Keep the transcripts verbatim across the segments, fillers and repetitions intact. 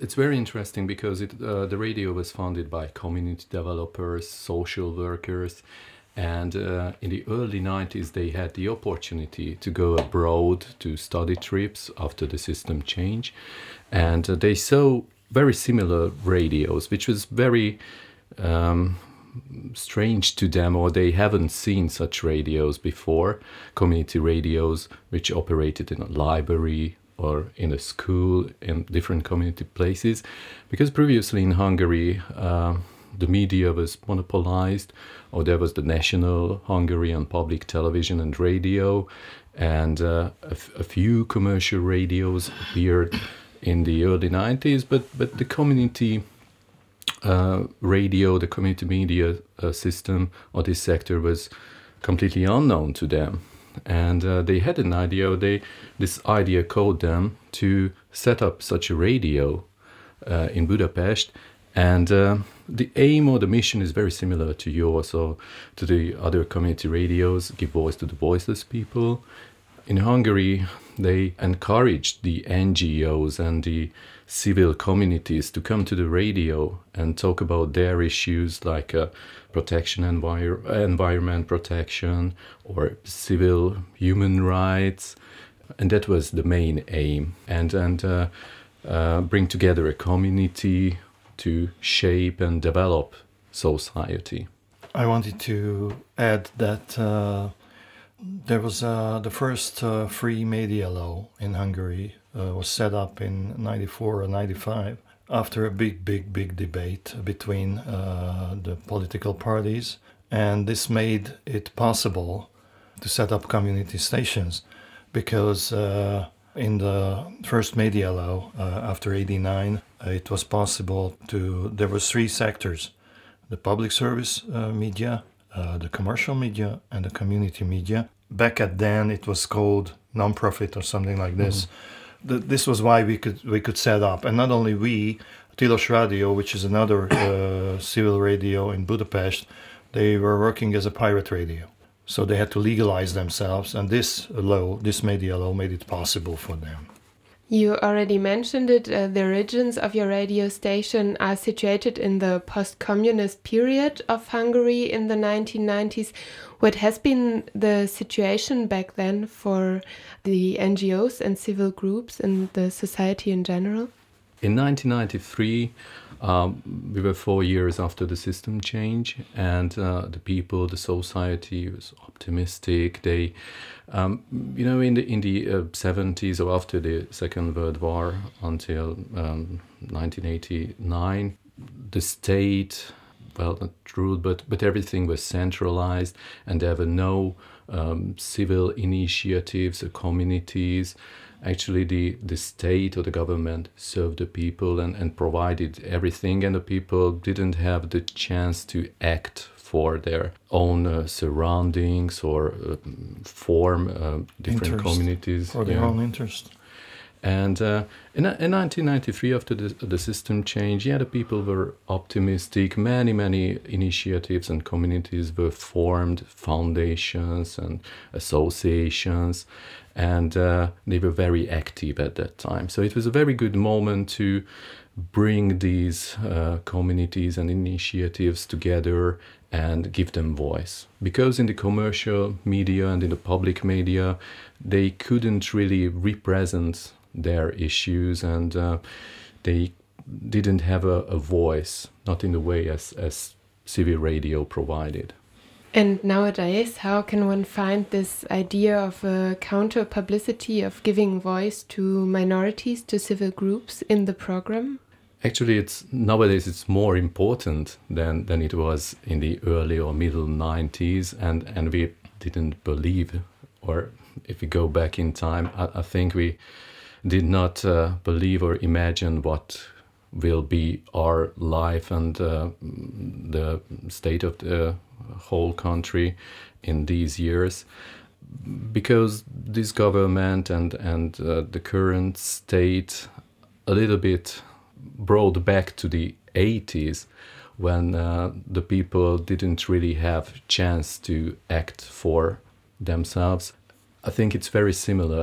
it's very interesting because it, uh, the radio was founded by community developers, social workers, and uh, in the early nineties they had the opportunity to go abroad to study trips after the system change, and uh, they saw very similar radios, which was very um, strange to them, or they haven't seen such radios before, community radios which operated in a library or in a school in different community places, because previously in Hungary uh, the media was monopolized, or there was the national Hungarian public television and radio, and uh, a, f- a few commercial radios appeared in the early nineties, but, but the community uh, radio, the community media uh, system or this sector was completely unknown to them. And uh, they had an idea, they this idea called them to set up such a radio uh, in Budapest. And uh, the aim or the mission is very similar to yours or to the other community radios, give voice to the voiceless people. In Hungary, they encouraged the N G Os and the civil communities to come to the radio and talk about their issues like uh, protection, envir- environment protection, or civil human rights. And that was the main aim. And, and uh, uh, bring together a community to shape and develop society. I wanted to add that uh, there was uh, the first uh, free media law in Hungary uh, was set up in ninety-four or ninety-five after a big, big, big debate between uh, the political parties, and this made it possible to set up community stations because uh, in the first media law uh, after eighty-nine, uh, it was possible to, there was three sectors, the public service uh, media, uh, the commercial media, and the community media. Back at then, it was called non-profit or something like this. Mm-hmm. The, this was why we could we could set up, and not only we, Tilos Radio, which is another uh, civil radio in Budapest, they were working as a pirate radio. So they had to legalize themselves, and this law, this media law, made it possible for them. You already mentioned it, uh, the origins of your radio station are situated in the post-communist period of Hungary in the nineteen nineties. What has been the situation back then for the N G Os and civil groups and the society in general? In nineteen ninety-three, um, we were four years after the system change, and uh, the people, the society was optimistic. They, um, you know, in the in the uh, seventies or after the Second World War until um, nineteen eighty-nine, the state, well, not ruled, but but everything was centralized, and there were no um, civil initiatives or communities. Actually, the, the state or the government served the people and, and provided everything, and the people didn't have the chance to act for their own uh, surroundings or uh, form uh, different interest, communities. For their yeah. own interest. And uh, in, in nineteen ninety-three, after the, the system change, yeah, the people were optimistic. Many, many initiatives and communities were formed, foundations and associations, and uh, they were very active at that time. So it was a very good moment to bring these uh, communities and initiatives together and give them voice. Because in the commercial media and in the public media, they couldn't really represent their issues, and uh, they didn't have a, a voice, not in the way as, as civil radio provided. And nowadays, how can one find this idea of a counter publicity of giving voice to minorities, to civil groups in the program? Actually, it's nowadays it's more important than, than it was in the early or middle nineties, and, and we didn't believe, or if we go back in time, I, I think we did not uh, believe or imagine what will be our life and uh, the state of the whole country in these years, because this government and, and uh, the current state a little bit brought back to the eighties when uh, the people didn't really have chance to act for themselves. I think it's very similar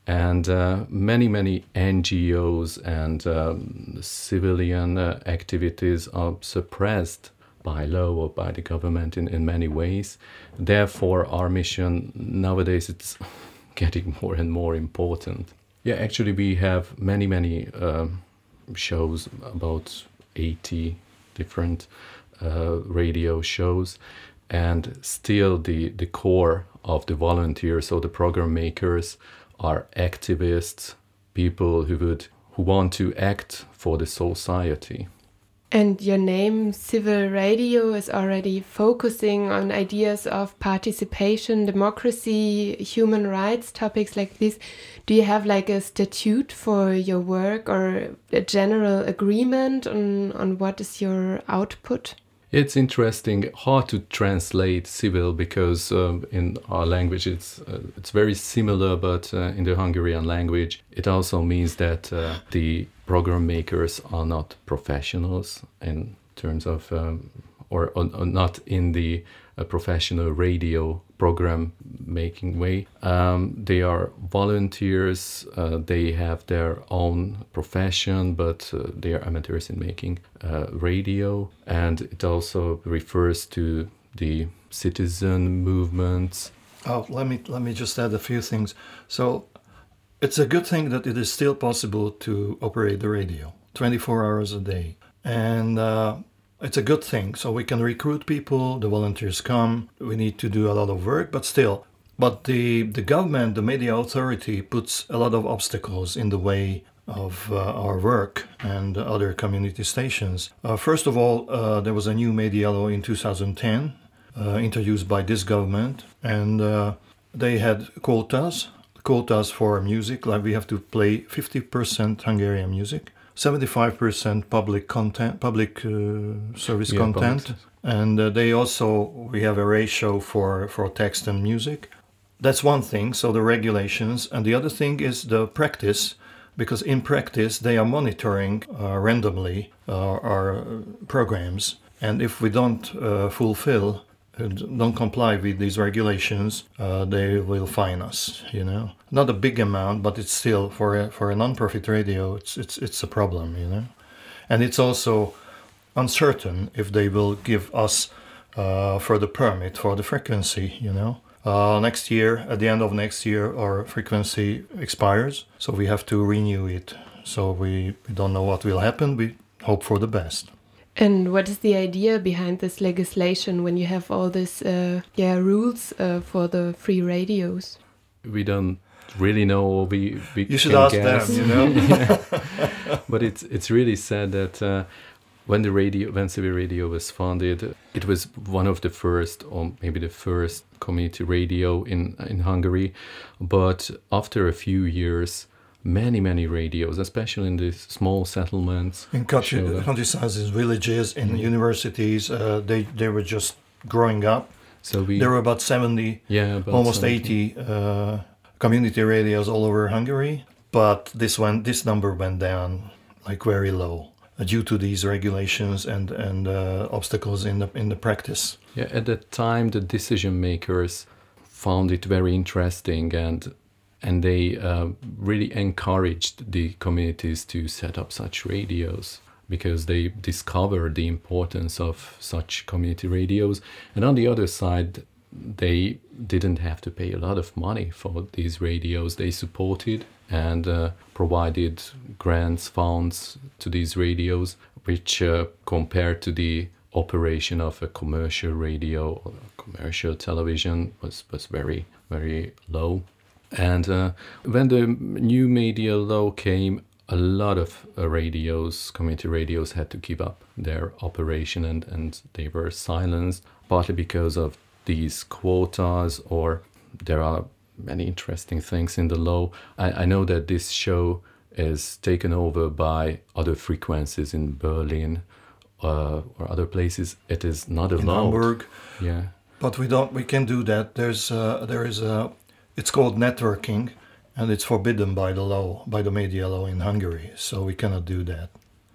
And uh, many, many N G Os and um, civilian uh, activities are suppressed by law or by the government in, in many ways. Therefore, our mission nowadays, it's getting more and more important. Yeah, actually, we have many, many um, shows, about eighty different uh, radio shows, and still the, the core of the volunteers or the program makers are activists, people who would who want to act for the society. And your name, Civil Radio, is already focusing on ideas of participation, democracy, human rights, topics like this. Do you have like a statute for your work or a general agreement on, on what is your output? It's interesting, hard to translate civil because um, in our language it's uh, it's very similar, but uh, in the Hungarian language it also means that uh, the program makers are not professionals in terms of, um, or, or, or not in the uh, professional radio program making way. Um, they are volunteers, uh, they have their own profession, but uh, they are amateurs in making uh, radio. And it also refers to the citizen movements. Oh, let me let me just add a few things. So it's a good thing that it is still possible to operate the radio twenty-four hours a day. And uh, it's a good thing. So we can recruit people, the volunteers come, we need to do a lot of work, but still. But the, the government, the media authority puts a lot of obstacles in the way of uh, our work and other community stations. Uh, first of all, uh, there was a new media law in two thousand ten, uh, introduced by this government, and uh, they had quotas, quotas for music, like we have to play fifty percent Hungarian music, seventy-five percent public content, public uh, service Yeah, content, public. and uh, they also, we have a ratio for, for text and music. That's one thing, so the regulations. And the other thing is the practice, because in practice they are monitoring uh, randomly uh, our programs. And if we don't uh, fulfill, uh, don't comply with these regulations, uh, they will fine us, you know. Not a big amount, but it's still, for a, for a non-profit radio, it's, it's, it's a problem, you know. And it's also uncertain if they will give us uh, for the permit for the frequency, you know. Uh, next year, at the end of next year, our frequency expires, so we have to renew it. So we, we don't know what will happen. We hope for the best. And what is the idea behind this legislation when you have all these uh, yeah, rules uh, for the free radios? We don't really know. We, we You should can ask guess. them, you know. But it's it's really sad that uh, when the radio, when Civil Radio was founded, it was one of the first, or maybe the first, community radio in in Hungary. But after a few years, many many radios, especially in these small settlements, In country, showed up. countrysides, in villages, in universities, uh, they they were just growing up. So we, There were about seventy, yeah, about almost seventy. eighty uh, community radios all over Hungary. But this one, this number went down like very low uh, due to these regulations and and uh, obstacles in the in the practice. Yeah, at that time, the decision makers found it very interesting, and and they uh, really encouraged the communities to set up such radios because they discovered the importance of such community radios. And on the other side, they didn't have to pay a lot of money for these radios. They supported and uh, provided grants, funds to these radios, which uh, compared to the operation of a commercial radio or commercial television was, was very, very low. And uh, when the new media law came, a lot of uh, radios, community radios, had to give up their operation, and, and they were silenced, partly because of these quotas, or there are many interesting things in the law. I, I know that this show is taken over by other frequencies in Berlin uh, or other places. It is not allowed. In Hamburg. Yeah. But we don't. We can do that. There's uh, there is a. It's called networking, and it's forbidden by the law, by the media law in Hungary. So we cannot do that.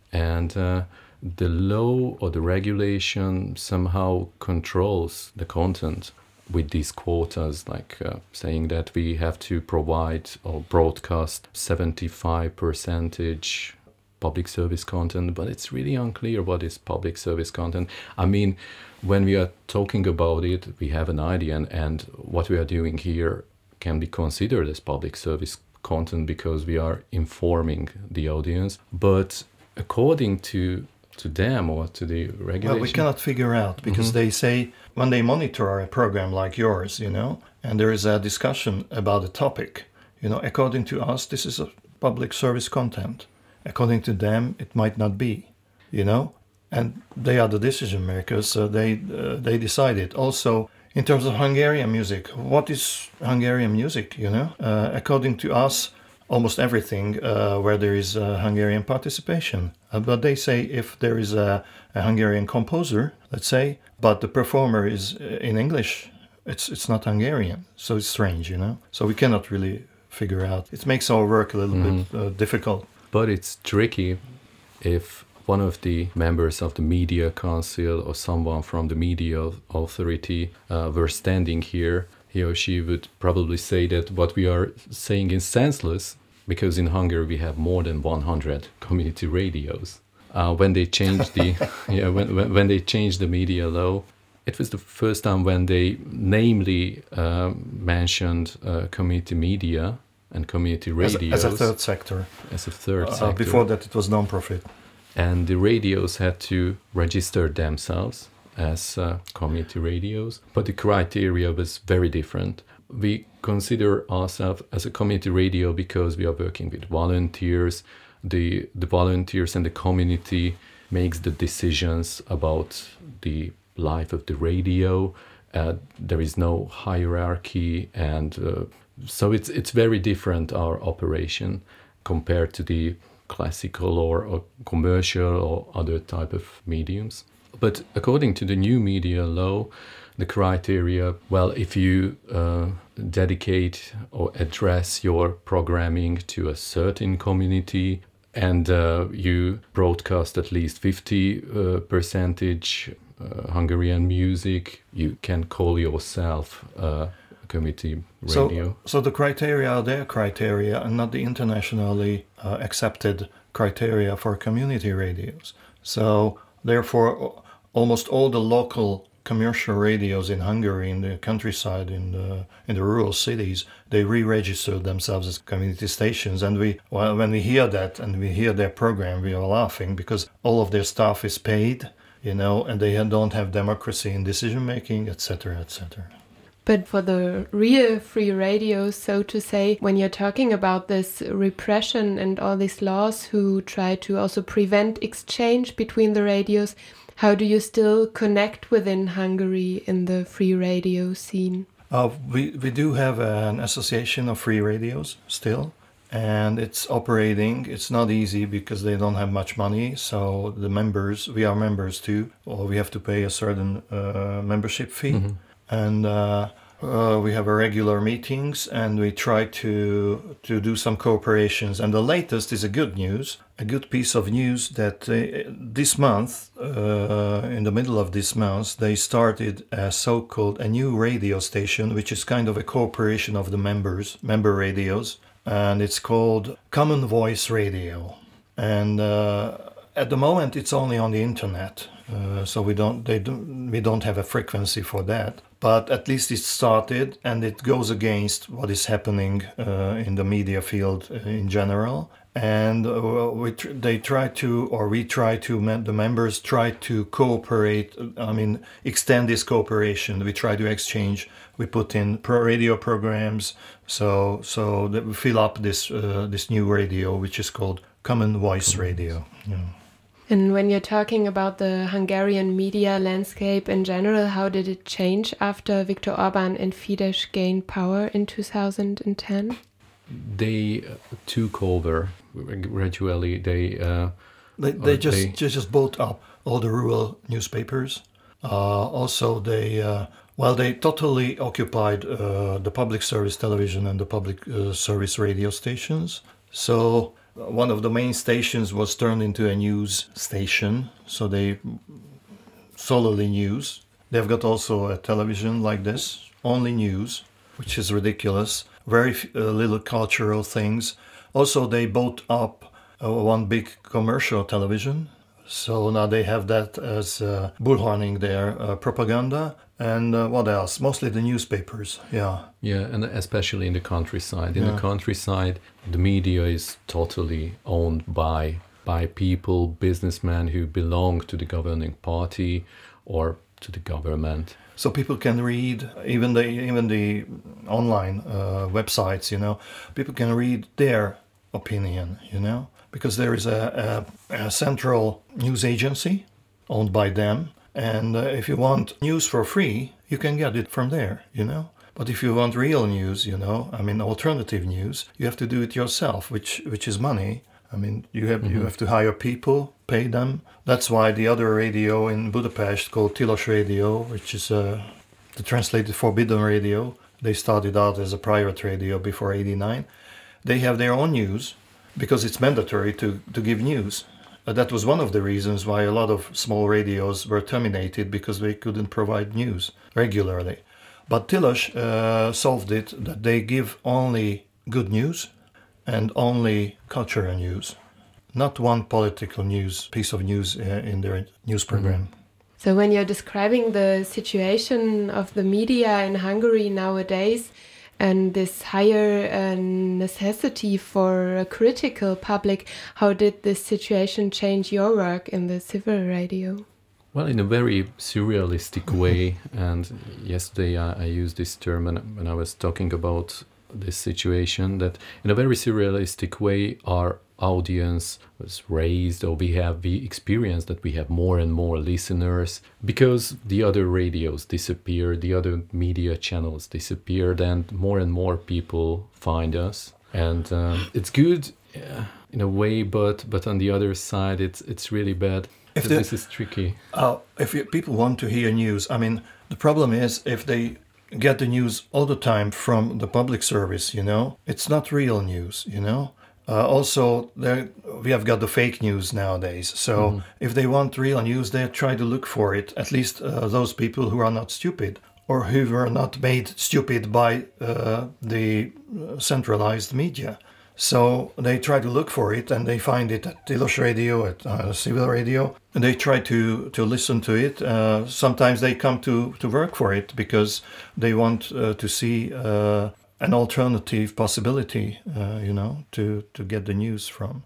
And uh, the law or the regulation somehow controls the content with these quotas, like uh, saying that we have to provide or broadcast seventy-five percentage public service content, but it's really unclear what is public service content. I mean, when we are talking about it, we have an idea, and, and what we are doing here can be considered as public service content because we are informing the audience. But according to to them or to the regulation, well, we cannot figure out because mm-hmm. they say when they monitor a program like yours, you know, and there is a discussion about a topic, you know, according to us, this is a public service content. According to them, it might not be, you know, and they are the decision makers, so they uh, they decide it. Also, in terms of Hungarian music, what is Hungarian music, you know? Uh, according to us, almost everything uh, where there is uh, Hungarian participation. Uh, but they say if there is a, a Hungarian composer, let's say, but the performer is in English, it's it's not Hungarian. So it's strange, you know? So we cannot really figure out. It makes our work a little mm-hmm. bit uh, difficult. But it's tricky if one of the members of the media council or someone from the media authority uh, were standing here, he or she would probably say that what we are saying is senseless, because in Hungary we have more than one hundred community radios. Uh, when they changed the yeah when, when when they changed the media law, it was the first time when they namely uh, mentioned uh, community media and community radios as a, as a third sector. As a third uh, sector. Before that, it was non-profit. And the radios had to register themselves as uh, community radios, but the criteria was very different. We consider ourselves as a community radio because we are working with volunteers. The the volunteers and the community makes the decisions about the life of the radio. Uh, there is no hierarchy, and uh, so it's it's very different, our operation, compared to the classical or, or commercial or other type of mediums. But according to the new media law, the criteria, well, if you uh, dedicate or address your programming to a certain community and uh, you broadcast at least fifty uh, percentage uh, Hungarian music, you can call yourself uh, community radio. So, so the criteria are their criteria and not the internationally uh, accepted criteria for community radios. So therefore, almost all the local commercial radios in Hungary, in the countryside, in the in the rural cities, they re-register themselves as community stations. And we, well, when we hear that and we hear their program, we are laughing because all of their staff is paid, you know, and they don't have democracy in decision making, et cetera, et cetera. But for the real free radios, so to say, when you're talking about this repression and all these laws who try to also prevent exchange between the radios, how do you still connect within Hungary in the free radio scene? Uh, we, we do have an association of free radios still, and it's operating. It's not easy because they don't have much money, so the members, we are members too, or we have to pay a certain uh, membership fee. Mm-hmm. And uh, uh, we have a regular meetings, and we try to to do some cooperations. And the latest is a good news, a good piece of news that uh, this month, uh, in the middle of this month, they started a so-called a new radio station, which is kind of a cooperation of the members, member radios, and it's called Common Voice Radio. And uh, at the moment, it's only on the internet. Uh, so we don't they don't we don't have a frequency for that, but at least it started, and it goes against what is happening uh, in the media field uh, in general. And uh, we tr- they try to, or we try to, the members try to cooperate. I mean, extend this cooperation. We try to exchange. We put in pro radio programs, so so that we fill up this uh, this new radio, which is called Common Voice Radio. You know. And when you're talking about the Hungarian media landscape in general, how did it change after Viktor Orbán and Fidesz gained power in two thousand ten? They took over gradually. They uh, they, they just they just bought up all the rural newspapers. Uh, also, they uh, well, they totally occupied uh, the public service television and the public uh, service radio stations. So one of the main stations was turned into a news station, so they solely news, They've got also a television like this, only news, which is ridiculous. Very uh, little cultural things. Also, they bought up uh, one big commercial television. So now they have that as uh, bullhorning their uh, propaganda. And uh, what else? Mostly the newspapers, yeah. Yeah, and especially in the countryside. In Yeah. the countryside, the media is totally owned by by people, businessmen who belong to the governing party or to the government. So people can read, even the even the online uh, websites, you know, people can read their opinion, you know, because there is a, a, a central news agency owned by them. And uh, if you want news for free, you can get it from there, you know. But if you want real news, you know, I mean, alternative news, you have to do it yourself, which which is money. I mean, you have mm-hmm. you have to hire people, pay them. That's why the other radio in Budapest called Tilos Radio, which is uh, the translated forbidden radio, they started out as a private radio before eighty-nine. They have their own news because it's mandatory to, to give news. Uh, that was one of the reasons why a lot of small radios were terminated, because they couldn't provide news regularly. But Tilos uh, solved it that they give only good news and only cultural news, not one political news, piece of news uh, in their news program. Mm-hmm. So when you're describing the situation of the media in Hungary nowadays and this higher uh, necessity for a critical public, how did this situation change your work in the civil radio? Well, in a very surrealistic way. And yesterday I, I used this term when, when I was talking about this situation, that in a very surrealistic way our audience was raised, or we have we experienced that we have more and more listeners because the other radios disappeared, the other media channels disappeared, and more and more people find us. And um, it's good uh, in a way, but but on the other side it's it's really bad. If the, this is tricky. Uh, if you, people want to hear news, I mean, the problem is if they get the news all the time from the public service, you know, it's not real news, you know. Uh, also, there we have got the fake news nowadays. So mm-hmm. if they want real news, they try to look for it. At least uh, those people who are not stupid, or who were not made stupid by uh, the centralized media. So they try to look for it, and they find it at Tilos Radio, at uh, Civil Radio, and they try to, to listen to it. Uh, sometimes they come to, to work for it because they want uh, to see uh, an alternative possibility, uh, you know, to, to get the news from.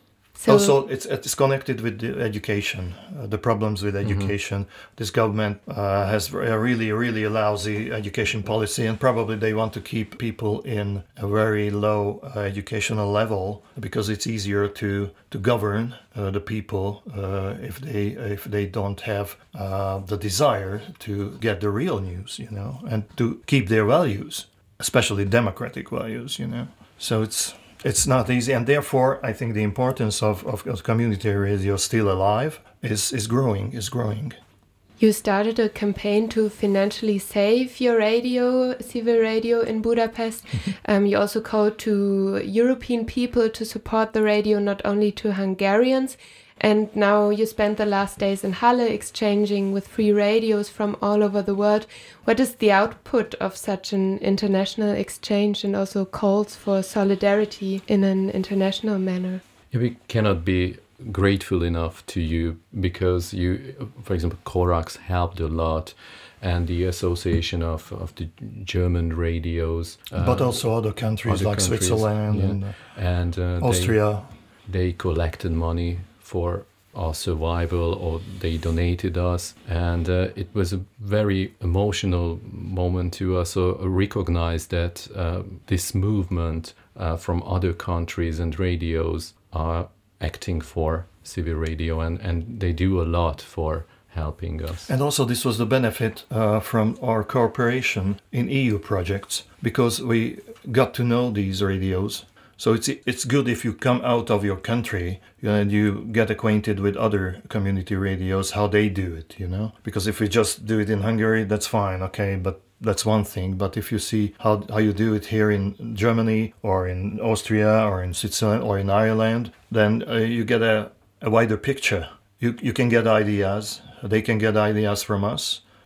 So also, it's it's connected with the education, uh, the problems with education. Mm-hmm. This government uh, has a really, really lousy education policy, and probably they want to keep people in a very low uh, educational level because it's easier to to govern uh, the people uh, if they if they don't have uh, the desire to get the real news, you know, and to keep their values, especially democratic values, you know. So it's. It's not easy, and therefore I think the importance of, of, of community radio still alive is, is growing, is growing. You started a campaign to financially save your radio, Civil Radio in Budapest. um, you also called to European people to support the radio, not only to Hungarians. And now you spent the last days in Halle exchanging with free radios from all over the world. What is the output of such an international exchange, and also calls for solidarity in an international manner? Yeah, we cannot be grateful enough to you because you, for example, Corax helped a lot, and the association of, of the German radios. But uh, also other countries other like countries, Switzerland yeah. and, uh, and uh, Austria. They, they collected money for our survival, or they donated us, and uh, it was a very emotional moment to also recognize that uh, this movement uh, from other countries and radios are acting for Civil Radio, and, and they do a lot for helping us. And also this was the benefit uh, from our cooperation in E U projects, because we got to know these radios. So it's it's good if you come out of your country and you get acquainted with other community radios, how they do it, you know? Because if we just do it in Hungary, that's fine, okay, but that's one thing. But if you see how how you do it here in Germany or in Austria or in Switzerland or in Ireland, then uh, you get a, a wider picture. You you can get ideas. They can get ideas from us.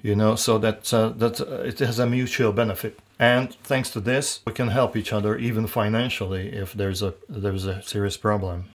you know, so that uh, that uh, it has a mutual benefit. And thanks to this, we can help each other even financially if there's a there's a serious problem.